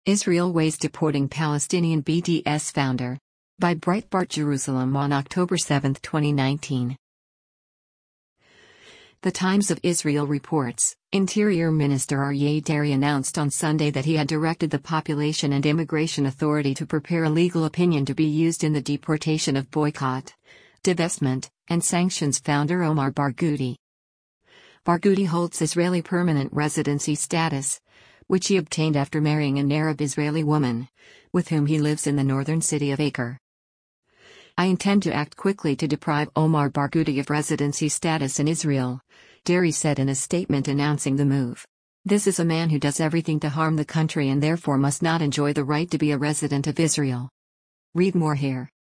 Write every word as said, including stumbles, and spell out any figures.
Israel weighs deporting Palestinian B D S founder. By Breitbart Jerusalem on October seventh, twenty nineteen. The Times of Israel reports, Interior Minister Aryeh Deri announced on Sunday that he had directed the Population and Immigration Authority to prepare a legal opinion to be used in the deportation of boycott, divestment, and sanctions founder Omar Barghouti. Barghouti holds Israeli permanent residency status, which he obtained after marrying an Arab Israeli woman, with whom he lives in the northern city of Acre. I intend to act quickly to deprive Omar Barghouti of residency status in Israel, Deri said in a statement announcing the move. This is a man who does everything to harm the country and therefore must not enjoy the right to be a resident of Israel. Read more here.